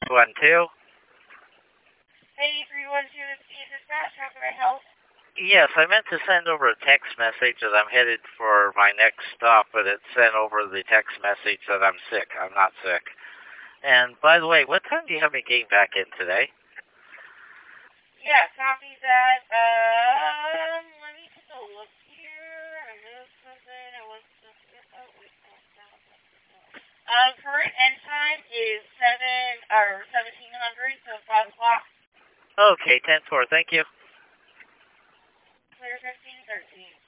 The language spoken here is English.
Hey, 312, this is Dispatch. How can I help? Yes, I meant to send over a text message that I'm headed for my next stop, but it sent over the text message that I'm sick. I'm not sick. And by the way, what time do you have me getting back in today? Yeah, copy that. Let me take a look here. I missed something. It was just, current end time is 1700, so 5 o'clock. Okay, 10-4, thank you. Clear 1513.